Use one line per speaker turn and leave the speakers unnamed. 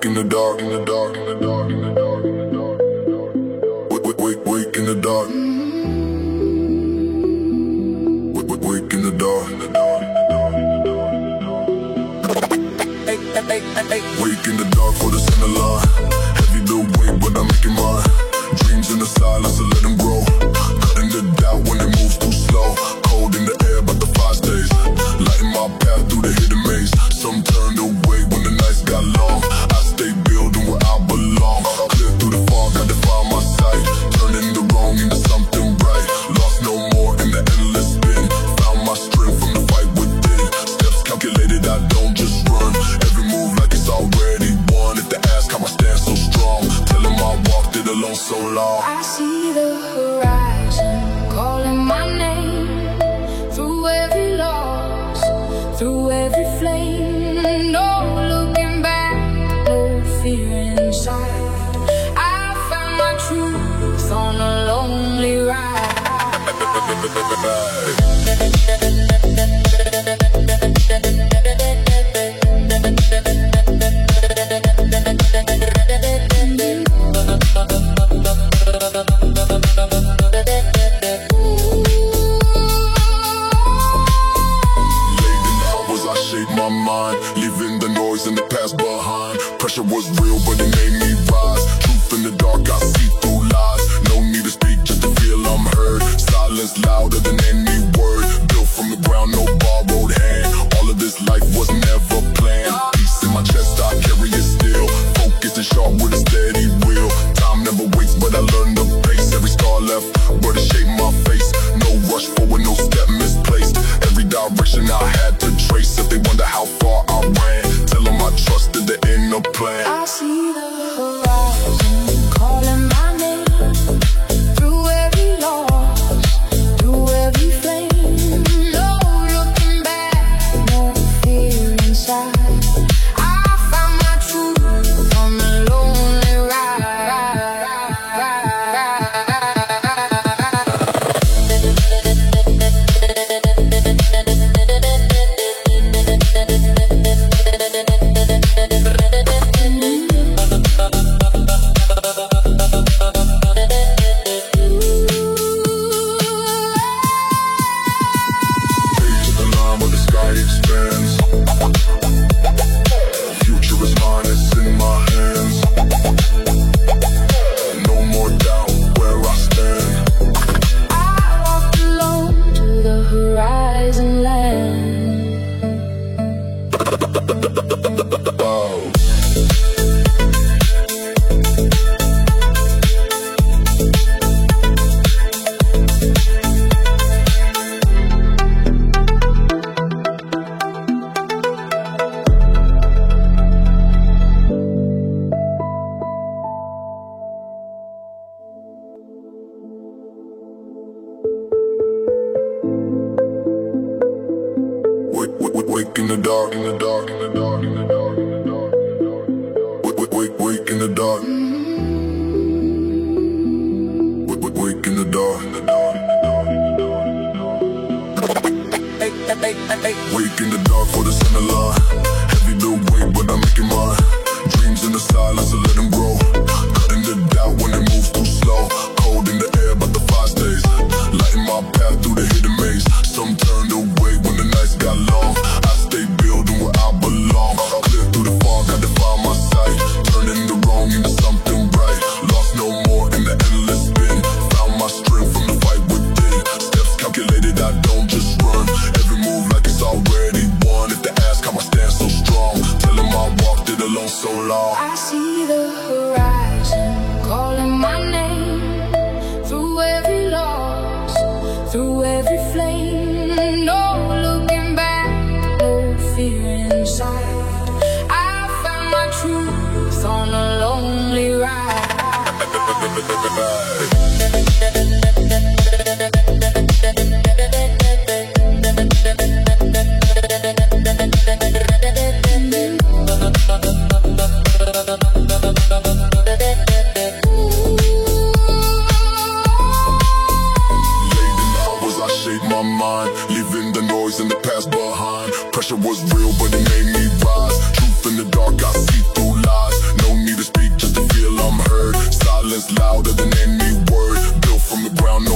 in the dark, in the dark, in the dark, in the dark, in the dark. Wake in the dark. Wake in the dark, in the dark, in the dark, in the dark, in the dark. Wake in the dark for the center line. Heavy the weight, but I'm making mine. Dreams in the silence, so let them grow. Cutting the doubt when it moves too slow. Cold in the air, but the fire stays. Lighting my path through the hidden maze. Some turned away when the nights got long. I stay building where I belong. Clear through the fog, I define my sight. Turning the wrong into something bright. Lost no more in the endless spin. Found my strength from the fight within. Steps calculated, I don't just run. Every move like it's already won. If they ask how I stand so strong, tell them I walked it alone so long.
I see the horizon calling my name. Through every loss, through every flame. No looking back, no fear inside. I found my truth on a lonely ride.
My mind, leaving the noise and the past behind. Pressure was real, but it made me rise. Truth in the dark, I see through lies. No need to speak, just to feel I'm heard. Silence louder than any word. Built from the ground, no borrowed hand. All of this life was never planned. Peace in my chest, I carry it still. Focused and sharp with a steady wheel. Time never waits, but I learned the pace. Every scar left, but it shaped my face. No rush forward, no step misplaced. Every direction I had to trace. If they wonder how far I ran, tell them I trusted the inner plan.
I see the horizon calling my name. Through every loss, through every flame. No looking back, no fear inside. I found my truth on the lonely ride.
Future is mine, it's in my hands. No more doubt where I stand.
I walked alone to the horizon land.
Wow. Wake in the dark, in the dark, in the dark, in the dark, in the dark, in the dark. Wake in the dark. Wake in the dark, in the dark, in the dark, in the dark, in the dark. Wake in the dark for the center line. Heavy the weight, but I'm making mine. Dreams in the silence, so let them grow. Cutting the doubt when it moves too slow. Cold in the air, but the fire stays. Lighting my path through the hidden maze. Some turned away when the nights got long. I stay building where I belong. Clear through the fog, I define my sight. Turning the wrong into something bright. Lost no more in the endless spin. Found my strength from the fight within. Steps calculated, I don't just run. Every move like it's already won. If they ask how I stand so strong, tell them I walked it alone so long.
I see the horizon calling my name. Through every loss, through every flame. No looking back, no fear inside. I found my truth on a lonely ride.
Pressure was real, but it made me rise. Truth in the dark, I see through lies. violence louder than any word. Built from the ground, no